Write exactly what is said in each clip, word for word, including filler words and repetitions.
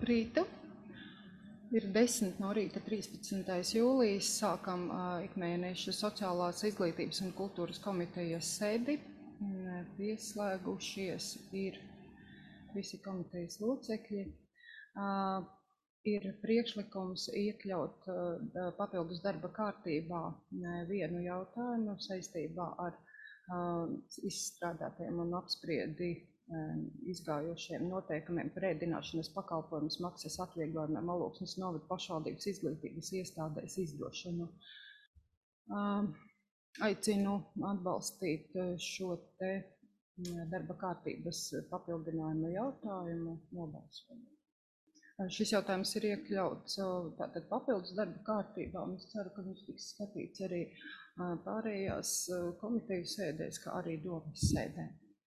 Labrītu! Ir desmit no rīta trīspadsmitais jūlijas, sākam ikmēneša sociālās izglītības un kultūras komitejas sēdi. Pieslēgušies ir visi komitejas locekļi. Ir priekšlikums iekļaut papildus darba kārtībā vienu jautājumu saistībā ar izstrādātiem un apspriedi izgājošiem noteikumiem par ēdināšanas pakalpojumus maksas atvieglojumiem Alūksnes novada pašvaldības izglītības iestādēs izdošanu. Aicinu atbalstīt šo te darba kārtības papildinājumu jautājumu nobalsojumu. Šis jautājums ir iekļauts tātad papildus darba kārtībā, un es ceru, ka viņš tiks skatīts arī pārējās komiteju sēdēs, kā arī domas sēdē.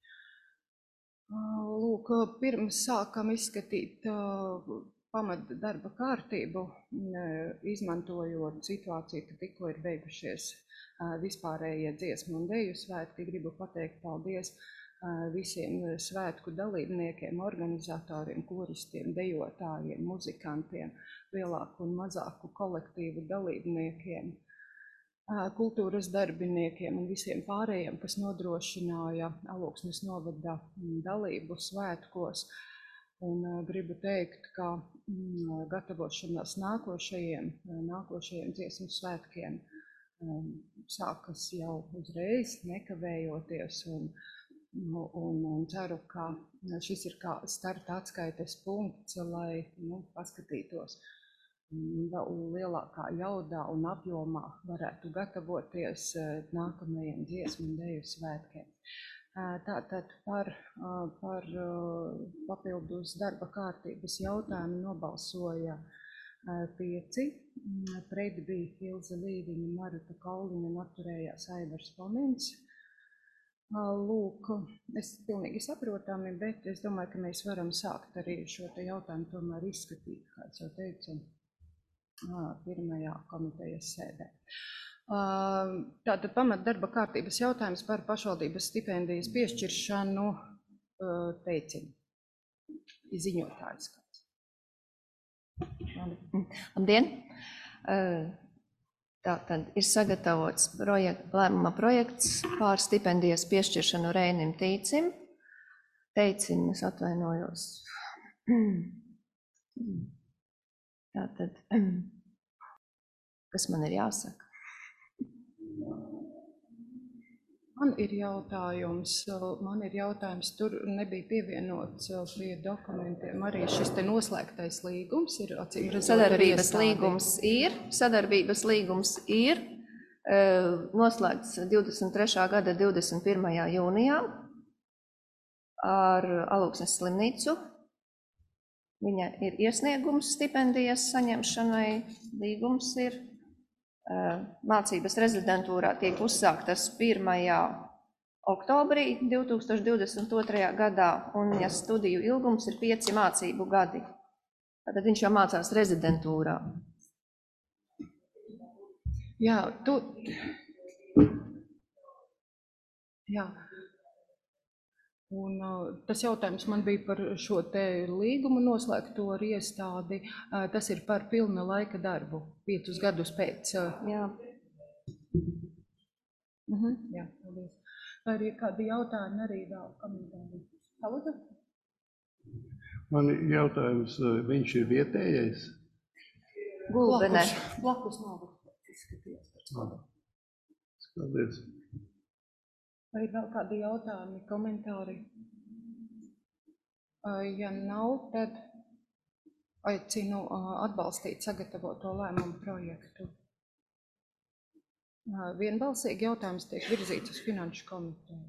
Lūk, pirms sākam izskatīt pamat darba kārtību, izmantojot situāciju, ka tikko ir beigušies vispārējie dziesmu un deju svētki, gribu pateikt paldies visiem svētku dalībniekiem, organizatoriem, koristiem, dejotājiem, muzikantiem, lielāku un mazāku kolektīvu dalībniekiem, kultūras darbiniekiem un visiem pārējiem, kas nodrošināja Alūksnes novada dalību svētkos. Un gribu teikt, ka gatavošanās nākošajiem, nākošajiem dziesmu svētkiem sākas jau uzreiz, nekavējoties, un, un, un ceru, ka šis ir kā starta atskaites punkts, lai nu, paskatītos vēl lielākā jaudā un apjomā varētu gatavoties nākamajiem dziesmu un deju svētkiem. Tātad par, par papildus darba kārtības jautājumu nobalsoja pieci. Pret bija Ilze Līviņa, Marta Kauliņa un atturējās Aivars Pomins. Lūk, es pilnīgi saprotami, bet es domāju, ka mēs varam sākt arī šo te jautājumu tomēr izskatīt, kā es jau teicu, pirmajā komitejas sēdē. Tātad pamat darba kārtības jautājums par pašvaldības stipendijas piešķiršanu teicinu. Ziņotājs kāds. Labdien! Tātad ir sagatavots projekt, lēmuma projekts pār stipendijas piešķiršanu Reinim Tīcim. Teicim, es atvainojos. Tātad, kas man ir jāsaka? Man ir jautājums, man ir jautājums, tur nebija pievienots pie dokumentiem arī šis te noslēgtais līgums ir, acīm redzot, sadarbības līgums ir, sadarbības līgums ir noslēgts divdesmit trešā gada divdesmit pirmajā jūnijā ar Alūksnes slimnīcu. Viņa ir iesniegums stipendijas saņemšanai, līgums ir. Mācības rezidentūrā tiek uzsāktas pirmajā oktobrī divi tūkstoši divdesmit otrajā gadā, un ja studiju ilgums ir pieci mācību gadi. Tātad viņš jau mācās rezidentūrā. Jā, tu... Jā. Un tas jautājums man bija par šo te līgumu noslēgto ar iestādi. Tas ir par pilna laika darbu, piecus gadus pēc. Jā. Mhm, jā, paldies. Vai ir kādi jautājumi arī vēl komentāri? Halūdzu? Man ir jautājums, viņš ir vietējais? Gulbenē. Blakus novada izskatījās. Paldies. Vai ir vēl kādi jautājumi, komentāri? Ja nav, tad aicinu atbalstīt sagatavoto lēmumu projektu. Vienbalsīgi jautājums tiek virzīts uz finanšu komiteju.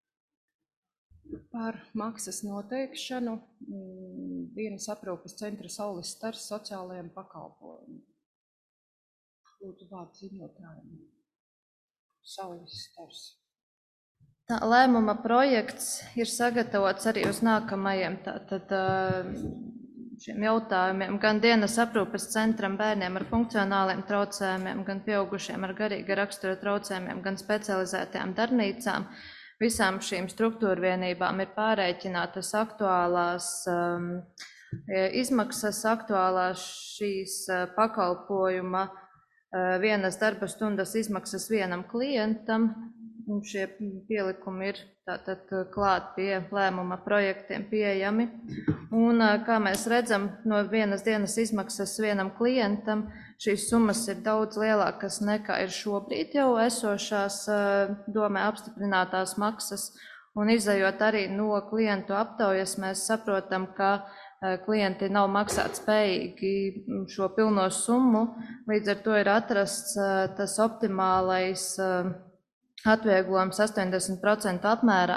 Par maksas noteikšanu dienas aprūpes centra Saules stars sociālajiem pakalpojumiem. Lūdzu vārdu ziņotājiem. Saules stars. Tā lēmuma projekts ir sagatavots arī uz nākamajiem tātad, šiem jautājumiem, gan dienas aprūpes centram bērniem ar funkcionāliem traucējumiem, gan pieaugušiem ar garīga rakstura traucējumiem, gan specializētajām darbnīcām. Visām šīm struktūra vienībām ir pārreikinātas aktuālās um, Izmaksas aktuālās šīs pakalpojuma vienas darba stundas izmaksas vienam klientam, un šie pielikumi ir tātad klāt pie lēmuma projektiem pieejami. Un, kā mēs redzam, no vienas dienas izmaksas vienam klientam šīs summas ir daudz lielākas nekā ir šobrīd jau esošās domē apstiprinātās maksas. Un izējot arī no klientu aptaujas, mēs saprotam, ka klienti nav maksāt spējīgi šo pilno summu, līdz ar to ir atrasts tas optimālais atvieglojums astoņdesmit procentu apmērā,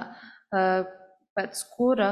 pēc kura,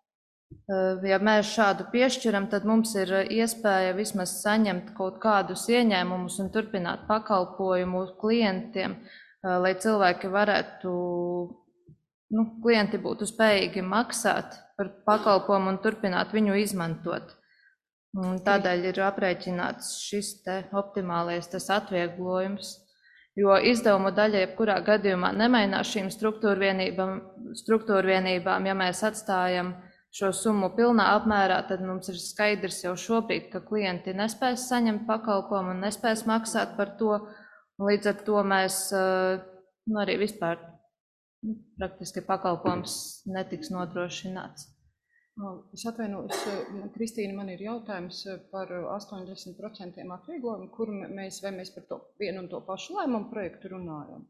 ja mēs šādu piešķiram, tad mums ir iespēja vismaz saņemt kaut kādus ieņēmumus un turpināt pakalpojumu klientiem, lai cilvēki varētu, nu, klienti būtu spējīgi maksāt par pakalpojumu un turpināt viņu izmantot. Un tādēļ ir aprēķināts šis te optimālais tas atvieglojums. Jo izdevumu daļa jebkurā gadījumā nemainās šīm struktūrvienībām, struktūrvienībām. Ja mēs atstājam šo summu pilnā apmērā, tad mums ir skaidrs jau šobrīd, ka klienti nespēs saņemt pakalpojumu un nespēs maksāt par to. Līdz ar to mēs, nu, arī vispār nu, praktiski pakalpojums netiks nodrošināts. Es atvainojos, Kristīna, man ir jautājums par astoņdesmit procentiem atvieglojumu, kur mēs, vai mēs par to vienu un to pašu lēmumu projektu runājam?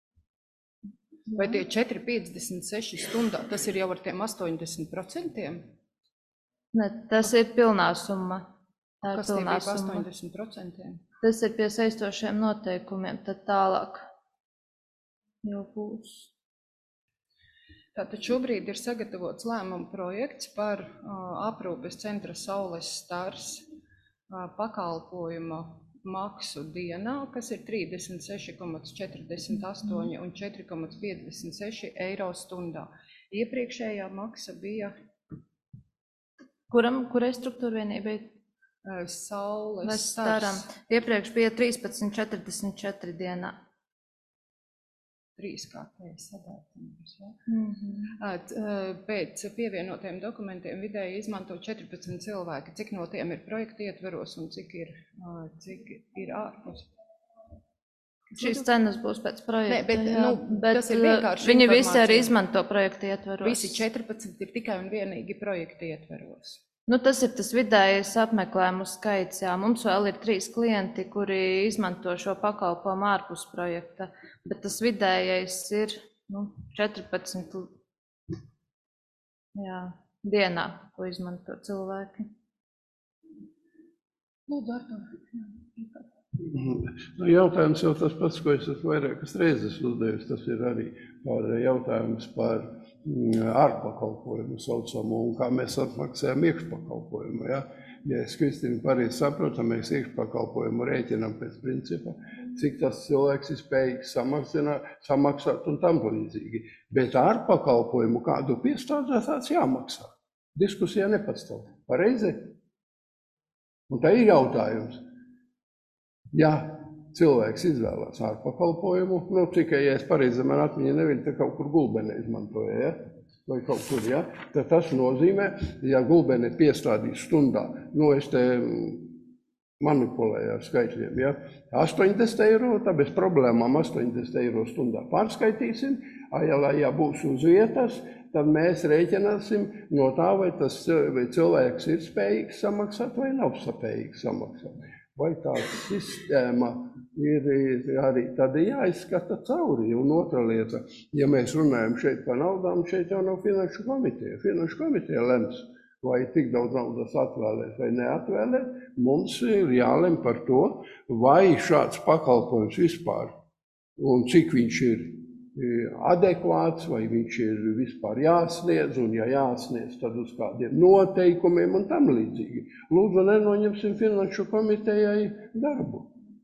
Vai tie četri piecdesmit seši stundā, tas ir jau ar tiem astoņdesmit procentiem? Ne, tas ir pilnā summa. Tā ir Kas pilnā tie bija astoņdesmit procentiem? Tas ir pie saistošiem noteikumiem, tad tālāk jau būs. Tātad šobrīd ir sagatavots lēmuma projekts par uh, aprūpes centra Saules stars uh, pakalpojuma maksu dienā, kas ir trīsdesmit seši komats četrdesmit astoņi un četri komats piecdesmit seši eiro stundā. Iepriekšējā maksa bija Kuram, kurai struktūrvienībai? uh, Saules Mēs stars. staram. Iepriekš bija trīspadsmit četrdesmit četri dienā. Trīskārtēji sadētums. Ja? Mm-hmm. Pēc pievienotiem dokumentiem vidēji izmanto četrpadsmit cilvēki. Cik no tiem ir projekta ietveros un cik ir, cik ir ārpus? Šīs cenas būs pēc projekta. Nē, bet, jā, nu, bet tas ir vienkārši viņi visi informācija. arī izmanto projekta ietveros. Visi četrpadsmit ir tikai un vienīgi projekta ietveros. Nu, tas ir tas vidējais apmeklējumu skaits. Jā. Mums vēl ir trīs klienti, kuri izmanto šo pakalpojumu ārpus projekta, bet tas vidējais ir nu, četrpadsmit jā, dienā, ko izmanto cilvēki. Lūdzu, Artur. Nu, jautājums jau tas pats, ko es esmu vairākas reizes uzdevis, tas ir arī par jautājums par ārpakalpojumu saucamu un kā mēs atmaksājam iekšpakalpojumu. Ja, ja es Kristīnu pareizi saprotu, mēs iekšpakalpojumu rēķinam pēc principa, cik tas cilvēks ir spējīgs samaksāt un tam līdzīgi. Bet ārpakalpojumu kādu piestādāt tāds jāmaksā. Diskusijā nepastāv. Pareizi? Un tā ir jautājums. Ja cilvēks izvēlās ārpakalpojumu, nu tikai, ja es pareizi man atmiņa neviļ, te kaut kur gulbene izmantoja, ja? Vai kaut kur, ja? Tad tas nozīmē, ja gulbene piestādīs stundā, nu es te manipulēju ar skaitļiem, ja? astoņdesmit eiro, tā bez problēmām astoņdesmit eiro stundā pārskaitīsim, ja, ja būs uz vietas, tad mēs rēķināsim no tā, vai tas vai cilvēks ir spējīgs samaksāt vai nav spējīgs samaksāt. Vai tāda sistēma ir arī tad jāizskata cauri. Un otra lieta, ja mēs runājam šeit par naudām, šeit jau nav finanšu komiteja. Finanšu komiteja lems, vai tik daudz naudas atvēlēt vai neatvēlēt. Mums ir jālem par to, vai šāds pakalpojums vispār un cik viņš ir adekvāts, vai viņš ir vispār jāsniedz, un ja jāsniedz, tad uz kādiem noteikumiem un tam līdzīgi. Lūdzu, nenoņemsim finanšu komitejai darbu.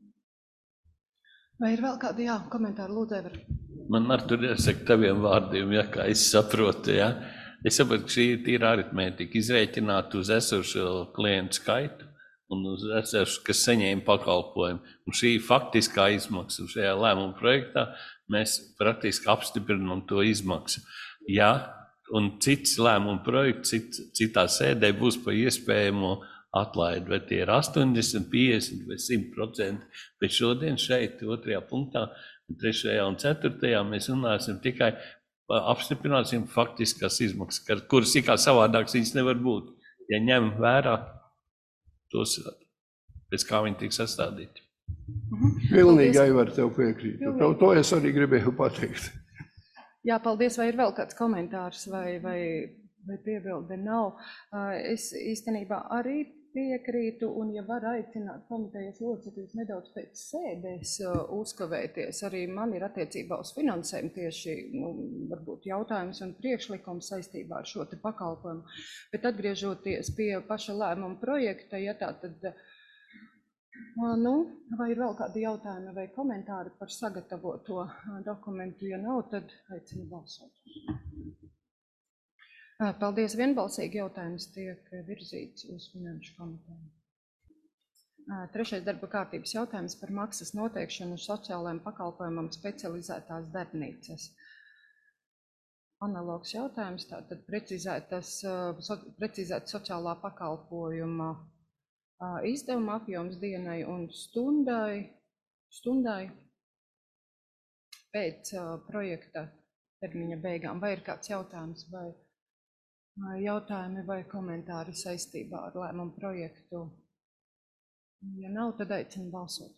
Vai ir vēl kādi jā, komentāri, lūdzu, Ever? Man ar tur jāsaka taviem vārdiem, ja, kā es saprotu, ja. Es saprotu, ka šī ir tīra aritmētika, izrēķināt uz esošo klientu skaitu un uz esošu, kas saņēma pakalpojumu. Un šī faktiskā izmaksa šajā lēmuma projektā, mēs praktiski apstiprinām to izmaksu. Ja un cits lēmumu projekts cit, citā sēdē būs par iespējamo atlaidi, vai tie ir astoņdesmit, piecdesmit vai simt procenti. Bet šodien šeit otrajā punktā, trešajā un ceturtajā mēs runāsim tikai apstiprināsim faktiskās izmaksas, kuras ikā savādāks viņas nevar būt, ja ņem vērā tos, pēc kā viņi tiek sastādīti. Pilnīgi Aivar tev piekrīt. To, to es arī gribēju pateikt. Jā, paldies. Vai ir vēl kāds komentārs vai, vai, vai piebilde? Nav. Es īstenībā arī piekrītu, un ja var aicināt komitejas locekļus nedaudz pēc sēdēs uzkavēties, arī man ir attiecībā uz finansējumu tieši, nu, varbūt jautājums un priekšlikums saistībā ar šo te pakalpojumu. Bet atgriežoties pie paša lēmuma projekta, ja tā tad, nu, vai ir vēl kādi jautājumi vai komentāri par sagatavoto dokumentu? Ja nav, tad aicinu balsot. Paldies, vienbalsīgi jautājums tiek virzīts uz finanšu komiteju. Trešais darba kārtības jautājums par maksas noteikšanu sociālajiem pakalpojumam specializētās darbnīcas. Analogs jautājums, tātad precizētas, precizēt sociālā pakalpojuma izdevuma apjoms dienai un stundai, stundai pēc projekta termiņa beigām. Vai ir kāds jautājums vai jautājumi vai komentāri saistībā ar lēmumu projektu? Ja nav, tad aicinu balsot.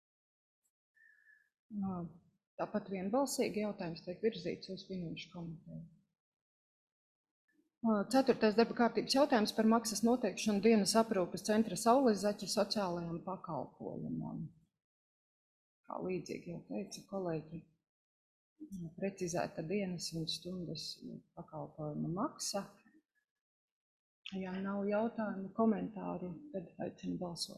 Tāpat vienbalsīgi jautājums tiek virzīts uz finanšu komiteju. Ceturtais darba kārtības jautājums par maksas noteikšanu dienas aprūpes centra Saules Zaķa sociālajām pakalpojumam. Kā līdzīgi jau teica kolēģi, precizēta dienas un stundas pakalpojuma maksa. Ja nav jautājumu, komentāru, tad aicinu balsot.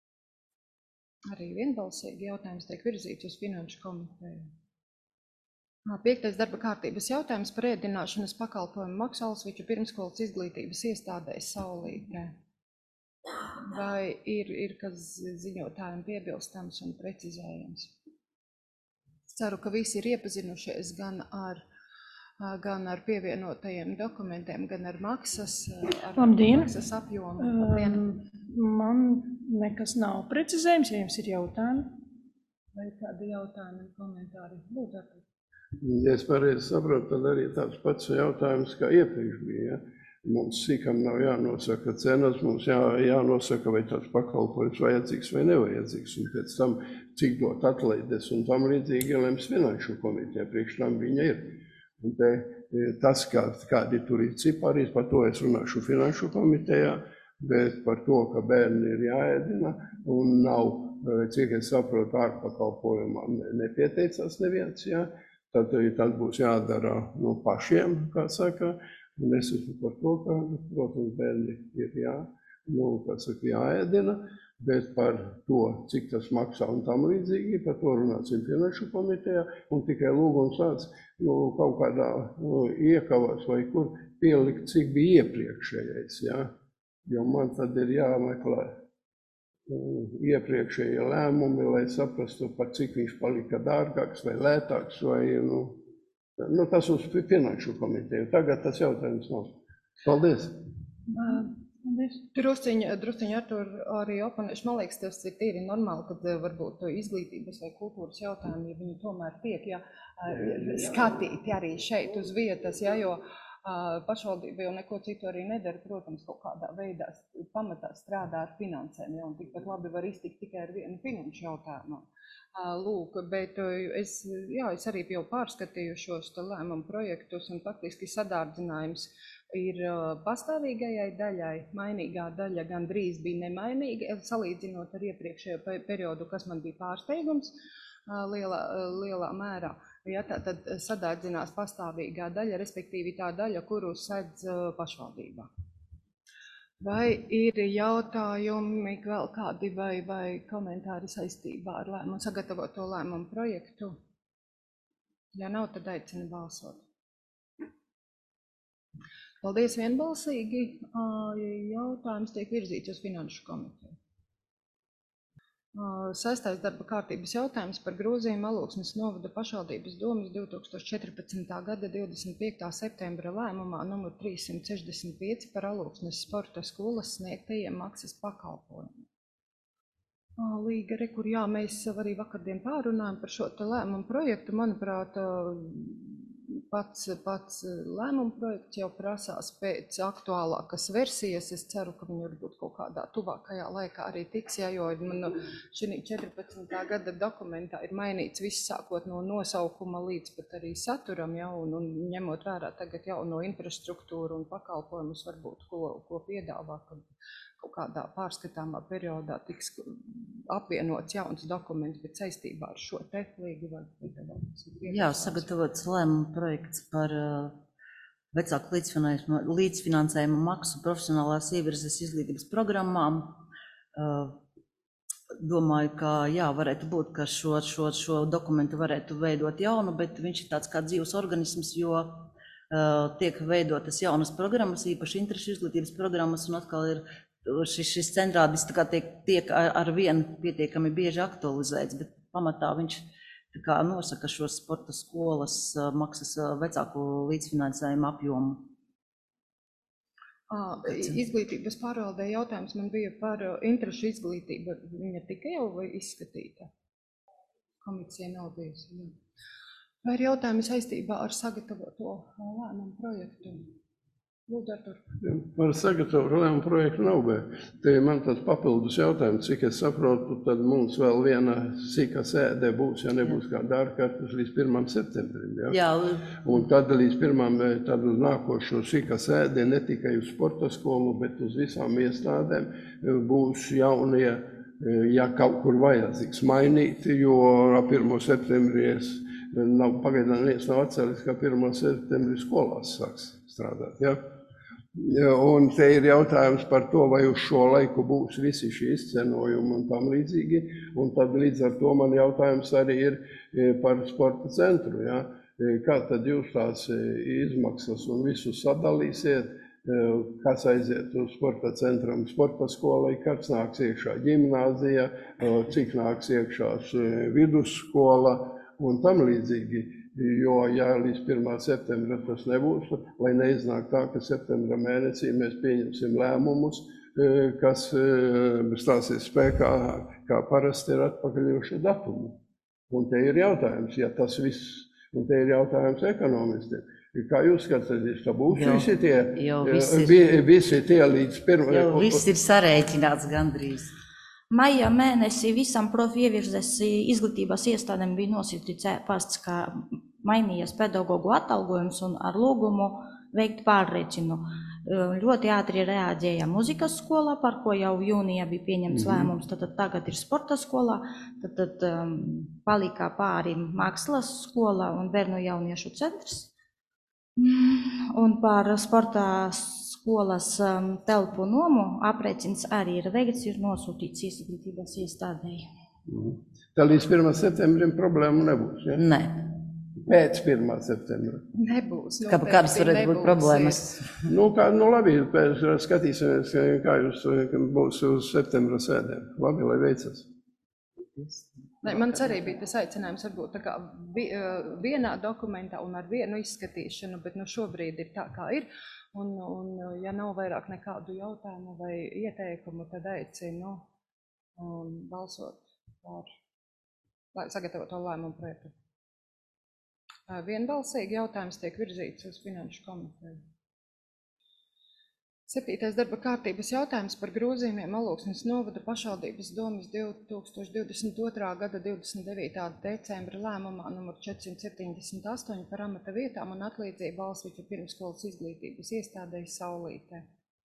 Arī vienbalsīgi jautājums tiek virzīts uz finanšu komiteju. Piektais darba kārtības jautājums par ēdināšanas pakalpojumu maksu Alsviču pirmskolas izglītības iestādēs Saulītē. Vai ir, ir kas ziņotājiem piebilstams un precizējams? Ceru, ka visi ir iepazinušies gan ar gan ar pievienotajiem dokumentiem, gan ar maksas, ar Labdien. maksas apjomu. Labdien. Man nekas nav precizējums, ja jums ir jautājumi. Vai kādi jautājumi un komentāri? Lūdzu, Artur. Ja es pareizi saprotu, tad arī tāds pats jautājums, kā iepriekš bija. Ja? Mums sīkam nav jānosaka cenas, mums jā, jānosaka, vai tāds pakalpojums vajadzīgs vai nevajadzīgs, un pēc tam, cik dot atlaides, un tam līdzīgi lems finanšu komiteja, priekš tam viņa ir. Un te, tas, kā, kādi tur ir cipari, par to es runāšu finanšu komitejā, bet par to, ka bērni ir jāēdina un nav, cik es saprotu, ārpakalpojumā nepieteicās neviens, jā, tad tas būs jādara no pašiem, kā saka, un es esmu par to, ka, protams, bērni ir jā, nu, kā saka, jāēdina, bet par to, cik tas maksā un tam līdzīgi, par to runāsim finanšu komitejā, un tikai lūgums tāds, nu, kaut kādā nu, iekavās vai kur pielikt, cik bija iepriekšējais, jā, jo man tad ir jāmeklē nu, iepriekšējie lēmumi, lai saprastu, par cik viņš palika dārgāks vai lētāks, vai, nu, nu tas uz finanšu komiteju. Tagad tas jautājums nav. Paldies! Drusciņi, drusciņi Artur arī oponēšu. Man liekas, tas ir tīri normāli, kad varbūt izglītības vai kultūras jautājumi, ja viņi tomēr tiek ja, skatīti arī šeit uz vietas, ja, jo pašvaldība jau neko citu arī nedara, protams, kaut kādā veidā pamatā strādā ar finansēm, ja, un tikpat labi var iztikt tikai ar vienu finanšu jautājumu. Lūk, bet es, jā, es arī jau pārskatīju šos lēmumu projektus, un faktiski sadārdzinājums ir pastāvīgajai daļai, mainīgā daļa gan drīz bija nemainīga, salīdzinot ar iepriekšējo periodu, kas man bija pārsteigums lielā, lielā mērā. Ja, tā tad sadārdzinās pastāvīgā daļa, respektīvi tā daļa, kuru sedz pašvaldībā. Vai ir jautājumi vēl kādi vai, vai komentāri saistībā ar lēmumu, sagatavoto lēmumu projektu? Ja nav, tad aicinu balsot. Paldies vienbalsīgi. Jautājums tiek virzīts uz finanšu komiteju. Sestais darba kārtības jautājums par grozījumu Alūksnes novada pašvaldības domes divi tūkstoši četrpadsmitā gada divdesmit piektā septembra lēmumā numur trīssimt sešdesmit pieci par Alūksnes sporta skolas sniegtajiem maksas pakalpojumiem. Līga, re, kur jā, mēs arī vakardien pārunājam par šo te lēmumu projektu. Manuprāt, pats, pats lēmumu projekts jau prasās pēc aktuālākas versijas. Es ceru, ka viņi varbūt kaut kādā tuvākajā laikā arī tiks, ja, jo man šī četrpadsmitā gada dokumentā ir mainīts viss sākot no nosaukuma līdz pat arī saturam, ja, un, un ņemot vērā tagad jauno infrastruktūru un pakalpojumus varbūt, ko, ko piedāvā, kad kaut kādā pārskatāmā periodā tiks apvienots jauns dokuments, bet saistībā ar šo te līgu var Jā, sagatavots lēmuma projekts par uh, vecāku līdzfinansējumu, līdzfinansējumu maksu profesionālās ievirzes izglītības programmām. Uh, domāju, ka jā, varētu būt, ka šo, šo, šo dokumentu varētu veidot jaunu, bet viņš ir tāds kā dzīves organisms, jo uh, tiek veidotas jaunas programmas, īpaši interešu izglītības programmas, un atkal ir Šis, šis centrādis tā kā tiek, tiek ar, ar vienu pietiekami bieži aktualizēts, bet pamatā viņš tā kā nosaka šo sporta skolas maksas vecāku līdzfinansējumu apjomu. Izglītības pārvaldē jautājums man bija par interešu izglītību. Viņa tika jau vai izskatīta? Komisija nav bijusi. Vai ir jautājumi saistībā ar sagatavoto lēmumu projektu? Par sagatavotu lēmumu projektu nav, bet te man tāds papildus jautājums, cik es saprotu, tad mums vēl viena sīka sēde būs, ja nebūs kāda ārkārtas līdz pirmam septembrim. Ja? Jā. Un tad līdz pirmam, tad uz nākošo sīka sēde ne tikai uz sporta skolu, bet uz visām iestādēm būs jaunie, ja kaut kur vajadzīgs mainīt, jo pirmo septembrī es nav, pagaidām neviens nav atceris, ka pirmo septembrī skolās sāks strādāt. Ja? Un te ir jautājums par to, vai uz šo laiku būs visi šī izcenojumi un tam līdzīgi. Un tad līdz ar to man jautājums arī ir par sporta centru. Ja? Kā tad jūs tās izmaksas un visu sadalīsiet, kas aiziet uz sporta centram, sporta skolai, kāds nāks iekšā ģimnāzija, cik nāks iekšā vidusskola un tam līdzīgi. Jo, ja līdz pirmā septembra tas nebūs, lai neiznāk tā, ka septembra mēnesī mēs pieņemsim lēmumus, kas stāsies spēkā, kā parasti ir atpakaļošu datumu. Un te ir jautājums, ja tas viss, un te ir jautājums ekonomistiem. Kā jūs skatāties, ka būs jau, visi tie, visi, visi tie līdz pirmā... Jau viss ir sarēķināts gandrīz. Maijā mēnesī visam profi ievirzes izglītības iestādēm bija nosūtīts e-pasts, ka mainījies pedagogu atalgojums un ar lūgumu veikt pārreķinu. Ļoti ātri reaģēja muzikas skolā, par ko jau jūnijā bija pieņemts mm-hmm. lēmums, tad, tad tagad ir sporta skolā, tad, tad um, palika pāri mākslas skolā un bērnu jauniešu centrs. Un par sporta skolas um, telpu nomu aprēķins arī ir veikts, ir nosūtīts izglītības iestādēji. Mm. Tā līdz pirmā septembrim problēmu nebūs, ja? Nē. Pēc pirmā septembra. Nebūs. Kā, kādas varētu būt problēmas? Nu, kā, nu labi, pēc skatīsimies, kā jūs būs uz septembra sēdēm. Labi, lai veicas. Ne, mans arī bija tas aicinājums varbūt tā kā vienā dokumentā un ar vienu izskatīšanu, bet nu šobrīd ir tā, kā ir. Un, un ja nav vairāk nekādu jautājumu vai ieteikumu, tad aicinu um, balsot par sagatavoto lēmumu projektu. Uh, vienbalsīgi jautājums tiek virzīts uz finanšu komiteju. Septītais darba kārtības jautājums par grozījumiem Alūksnes novada pašvaldības domes divi tūkstoši divdesmit otrā gada divdesmit devītā decembra lēmumā numur četrsimt septiņdesmit astoņi par amata vietām un atlīdzību Valsviķu pirmsskolas izglītības iestādei Saulītē.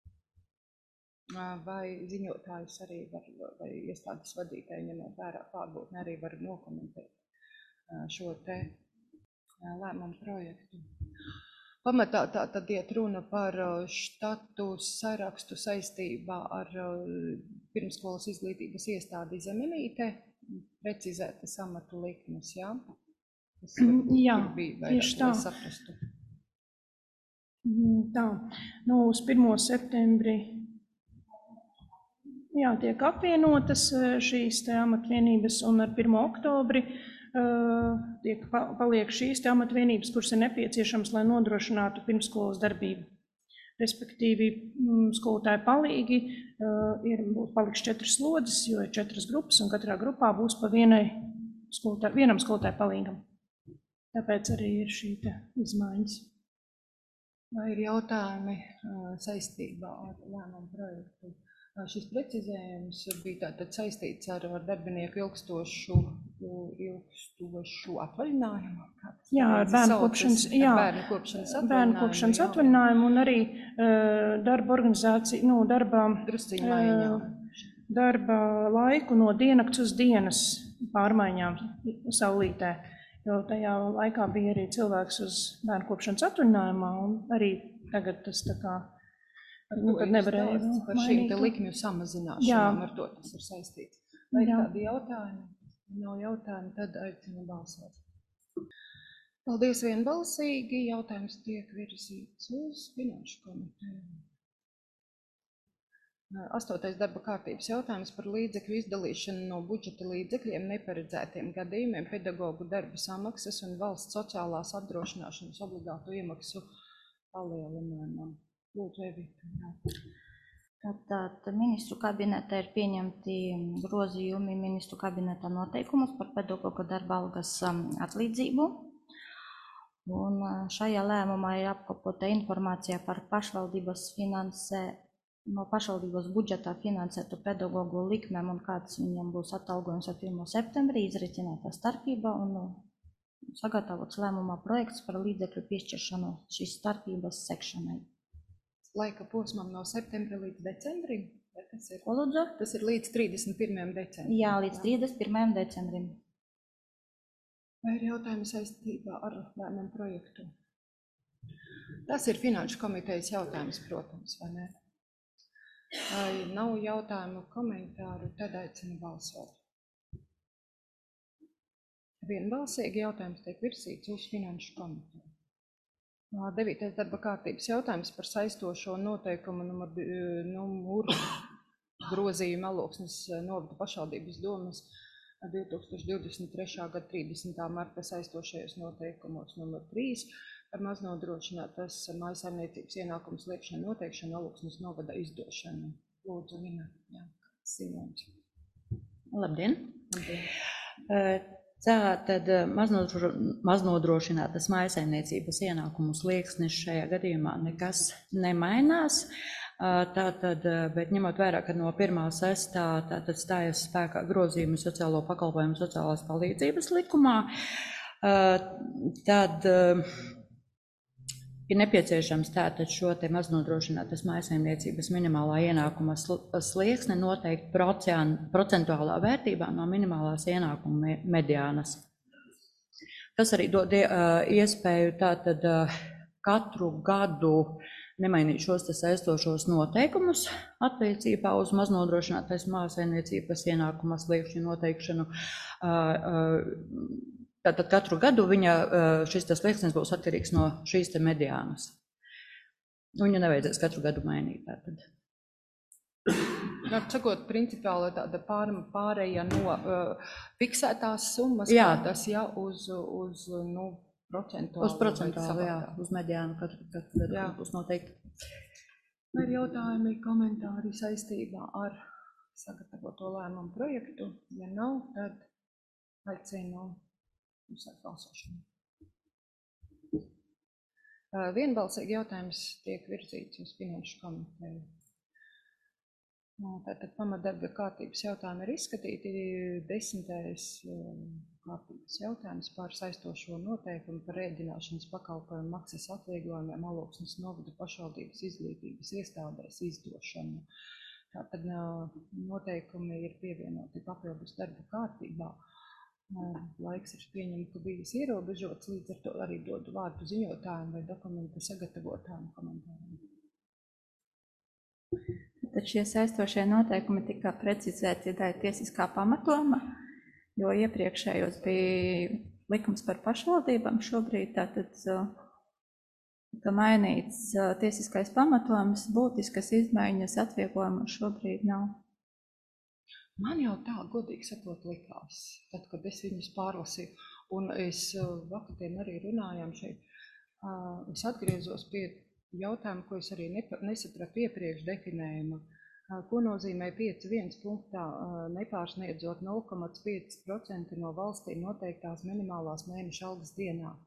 Vai ziņotājus arī var, vai iestādes vadītāji ņemot vērā pārbūtni arī var nokomentēt šo te lēmumu projektu. Pamatā tā tad iet runa par štatu sarakstu saistībā ar pirmskolas izglītības iestādi Zemenīte, precizētas amatu likmes, jā? Tas jā, bija vairāk, tieši tā. Saprastu. Tā, nu uz pirmo septembri Jā, tiek apvienotas šīs te amatvienības un ar pirmo oktobri uh, tiek paliek šīs te amatvienības, kuras ir nepieciešams, lai nodrošinātu pirmskolas darbību. Respektīvi, skolotāji palīgi uh, ir būs paliks četras slodzes, jo ir četras grupas un katrā grupā būs pa vienai skolotāji, vienam skolotāju palīgam. Tāpēc arī ir šī te izmaiņas. Vai ir jautājumi uh, saistībā ar lēmumu projektu? Šis precizējums bija tātad saistīts ar, ar darbinieku ilgstošu, ilgstošu atvaļinājumu. Jā, ar bērnu kopšanas, jā, bērnu kopšanas atvaļinājumu. Bērnu kopšanas atvaļinājumu un arī uh, darba organizāciju, nu, darba, uh, darba laiku no diennakts uz dienas pārmaiņām saulītē. Jo tajā laikā bija arī cilvēks uz bērnu kopšanas atvaļinājumā un arī tagad tas tā kā Nu, tad nevarēja par šīm te likmju samazināšanām, ar to tas ir saistīts. Vai ir kādi jautājumi? Nav jautājumi, tad aicinu balsot. Paldies vienbalsīgi. Jautājums tiek virzīts uz finanšu komiteju. Astotais darba kārtības jautājums par līdzekļu izdalīšanu no budžeta līdzekļiem neparedzētiem gadījumiem, pedagogu darba samaksas un valsts sociālās apdrošināšanas obligātu iemaksu palielinājumam. Lūdzu, Evita. Tātad ministru kabinetā ir pieņemti grozījumi ministru kabineta noteikumus par pedagoga darba algas atlīdzību. Un šajā lēmumā ir apkopota informācija par pašvaldības finansē, no pašvaldības budžetā finansētu pedagogu likmēm un kāds viņiem būs atalgojums ar pirmo septembrī, izreķināta starpība un sagatavots lēmumā projekts par līdzekļu piešķiršanu šīs starpības sekšanai. Laika posmam no septembra līdz decembrim? Tas ir, Lūdzu? Tas ir līdz trīsdesmit pirmajam decembrim. Jā, līdz trīsdesmit pirmajam decembrim. Vai ir jautājumi saistībā ar lēmumu projektu? Tas ir finanšu komitejas jautājums, protams, vai ne? Vai nav jautājumu komentāru, tad aicinu balsot. Vienbalsīgi jautājums tiek virsīts uz finanšu komiteju. Devītais darba kārtības jautājums par saistošo noteikumu numur, numur grozījumu Alūksnes novada pašvaldības domas divi tūkstoši divdesmit trešā gada trīsdesmitā marta saistošajos noteikumos numur trīs par maznodrošinātas mājsaimniecības ienākumu sliekšanu noteikšanu Alūksnes novada izdošanu. Lūdzu, Nina, jā, Simons. Labdien! Labdien. Uh, Tātad maznodrošinātas mājsaimniecības ienākumu slieksnis šajā gadījumā nekas nemainās. Tātad, bet ņemot vērā, ka no pirmā sestā tātad stājas spēkā grozījumi sociālo pakalpojumu sociālās palīdzības likumā, tad ir nepieciešams tātad šo te maznodrošinātas mājsaimniecības minimālā ienākuma slieksni noteikt procentuālā vērtībā no minimālās ienākuma mediānas. Tas arī dod iespēju tātad katru gadu nemainīt šos te saistošos noteikumus attiecībā uz maznodrošinātais mājsaimniecības ienākuma sliekšņu noteikšanu. Tātad katru gadu viņa, šis tas slieksnis būs atkarīgs no šīs te mediānas. Viņu nevajadzēs katru gadu mainīt. Tātad. Var sakot, principāli tāda pār, pārēja no uh, fiksētās summas, jā. Tas jā, uz, uz nu, procentuālu. Uz procentuālu, jā, uz mediānu katru, katru gadu būs noteikti. Vai ir jautājumi, komentāri saistībā ar sagatavoto lēmumu projektu? Ja nav, tad aicinu uzsākt balsošanu. Vienbalsīgi jautājums tiek virzīts uz finanšu komiteju. Tātad pamatdarba kārtības jautājumi ir izskatīti. Desmitais kārtības jautājums par saistošo noteikumu par rēķināšanas pakalpojumu maksas atvieglojumiem Alūksnes novada pašvaldības izglītības iestādēs izdošanu. Tātad noteikumi ir pievienoti papildus darba kārtībā. Laiks ir pieņemt, ka bijis ierobežots, līdz ar to arī dodu vārdu ziņotājiem vai dokumentu sagatavotājiem komentāriem. Tad šie saistošie noteikumi tika precizēti daļai tiesiskā pamatojuma, jo iepriekšējos bija likums par pašvaldībām, šobrīd tātad tika mainīts tiesiskais pamatojums, būtiskas izmaiņas atvieglojumu šobrīd nav. Man jau tā, godīgi sakot, likās, tad, kad es viņus pārlasīju, un es vakatiem arī runājām šeit, es atgriezos pie jautājumu, ko es arī nesapratu iepriekš definējuma. Ko nozīmē pieci viens punktā, nepārsniedzot nulle komā pieci procenti no valstī noteiktās minimālās mēneša algas dienā?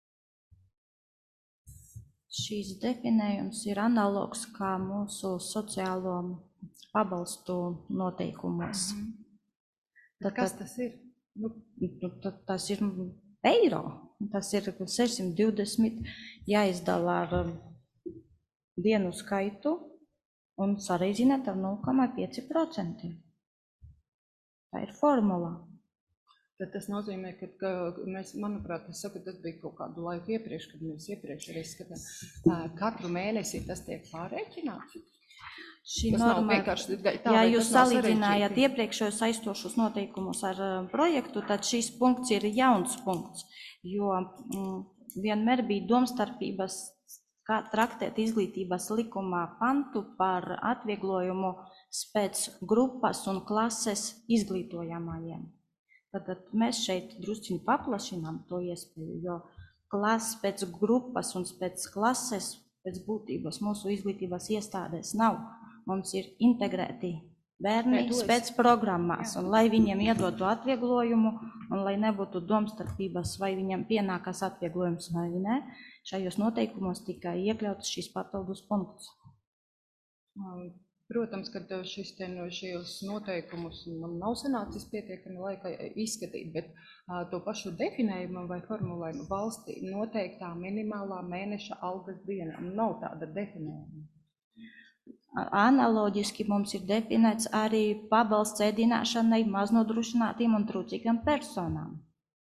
Šīs definējums ir analogs kā mūsu sociālo pabalstu noteikumos. Mm-hmm. Tad, kas tas ir? Nu, tad, tas ir eiro. Tas ir sešsimt divdesmit jāizdala ar dienu skaitu un sareizināt ar nulle komā pieci procenti. Tā ir formula. Tad tas nozīmē, ka, ka mēs, manuprāt, es saku, tas bija kaut kādu laiku iepriekš, kad mēs iepriekš arī skatām, katru mēnesi tas tiek pārēķināts. Šī norma, tā, ja jūs salīdzinājāt iepriekšējos aizstošos noteikumus ar projektu, tad šis punkts ir jauns punkts, jo mm, vienmēr bija domstarpības, kā traktēt izglītības likumā pantu par atvieglojumu pēc grupas un klases izglītojamajiem. Tad mēs šeit drusciņi paplašinām to iespēju, jo klases pēc grupas un pēc klases, pēc būtības mūsu izglītības iestādēs nav. Mums ir integrēti bērni pēc programmās, un lai viņiem iedotu atvieglojumu, un lai nebūtu domstarpības, vai viņam pienākas atvieglojums vai ne, šajos noteikumos tika iekļauts šis papildus punkts. Protams, ka šis te no šīs noteikumus man nav sanācis pietiekami laika izskatīt, bet uh, to pašu definējumu vai formulējumu valstī noteiktā minimālā mēneša algas diena nav tāda definējuma. Analoģiski mums ir definēts arī pabalsts ēdināšanai maznodrošinātiem un trūcīgām personām.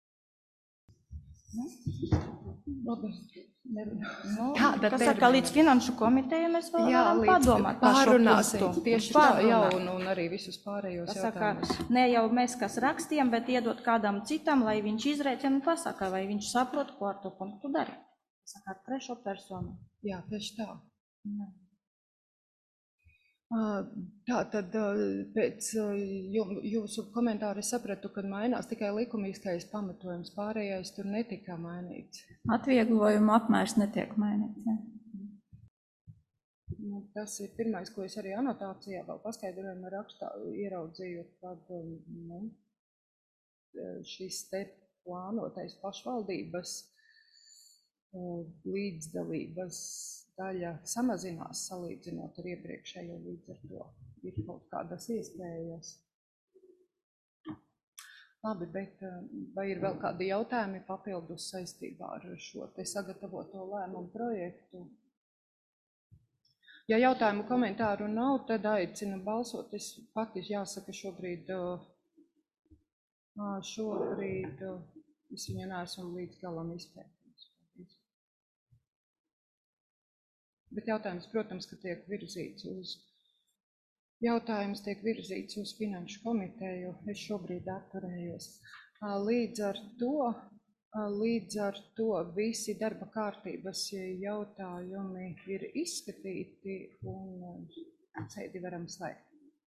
Labi. Nu, kas saka, līdz finanšu komiteju mēs vēl jā, varam padomāt par šo punktu. Tieši tā, jā, un, un arī visus pārējos jautājumus. Ne jau mēs, kas rakstījām, bet iedot kādam citam, lai viņš izrēķina un pasaka, vai viņš saprot, ko ar to punktu darīt. Pasaka, ar trešo personu. Jā, tieši tā. Jā. Tā tad pēc jūsu komentāra es sapratu, ka mainās tikai likumīskais pamatojums, pārējais tur netika mainīts. Atvieglojuma apmērs netiek mainīts. Ja? Nu, tas ir pirmais, ko es arī anotācijā vēl paskaidrojuma rakstā ieraudzīju, kad nu, šis te plānotais pašvaldības līdzdalības daļa samazinās salīdzinot ar iepriekšējo, līdz ar to ir kaut kādas iespējas. Labi, bet vai ir vēl kādi jautājumi papildus saistībā ar šo te sagatavoto lēmumu projektu? Ja jautājumu komentāru nav, tad aicinu balsot. Es faktiski jāsaka šobrīd, šobrīd es viņu neesmu līdz galam izpētījis. Bet jautājums, protams, ka tiek virzīts uz, jautājums tiek virzīts uz finanšu komiteju, es šobrīd atturējos. Līdz ar to, līdz ar to visi darba kārtības jautājumi ir izskatīti un sēdi varam slēgt.